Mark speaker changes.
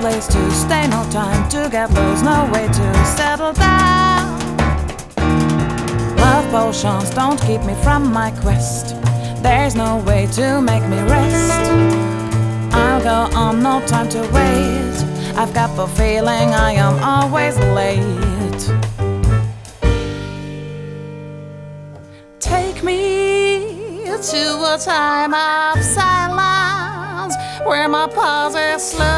Speaker 1: place to stay, no time to get lost, no way to settle down. Love potions don't keep me from my quest. There's no way to make me rest. I'll go on, no time to wait. I've got the feeling I am always late. Take me to a time of silence, where my pauses slow